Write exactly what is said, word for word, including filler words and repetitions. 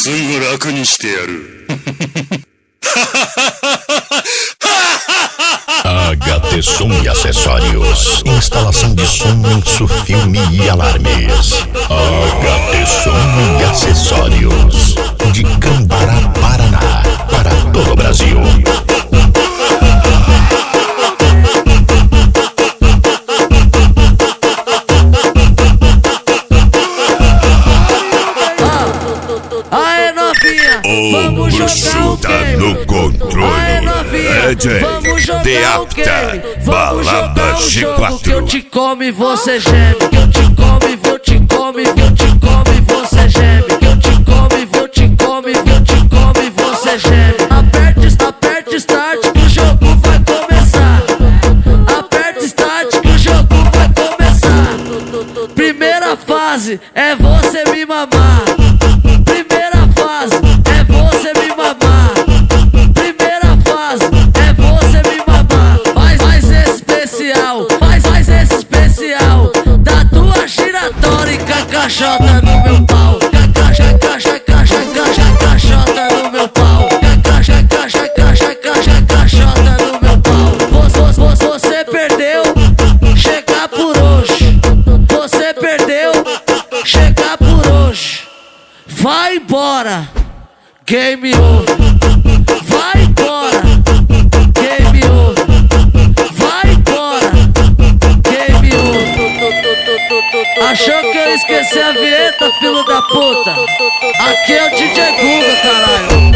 すぐ楽にしてやる。 H T Som e Acessórios. Instalação de som, filme e alarmes. H T Som e Acessórios. De Cambará, Paraná, para todo o Brasil. Aê novinha, vamos jogar o tá no controle. Aê novinha, vamos jogar o Vamos jogar um jogo que eu te como e você geme. Que eu te como e eu te como e eu te como e você geme. Que eu te como e eu te como e eu te como e você geme. Aperte, aperte start que o jogo vai começar. Aperte start que o jogo vai começar. Primeira fase é você me mamar. Primeira fase é você me mamar. Primeira fase é você me mamar. Faz, faz esse especial, faz, faz esse especial da tua giratória e cacachota no meu pau. Cacacha, cacha, cacha, cacha, cachota no meu pau. Cacacha, cacha, cacha, cacha, cachota no meu pau. Você, você, você perdeu, chega por hoje. Você perdeu, chega por hoje. Vai embora, game over. Vai embora, game over. Vai embora, game over. Achou que eu esqueci a vinheta, filho da puta? Aqui é o D J Guga, caralho.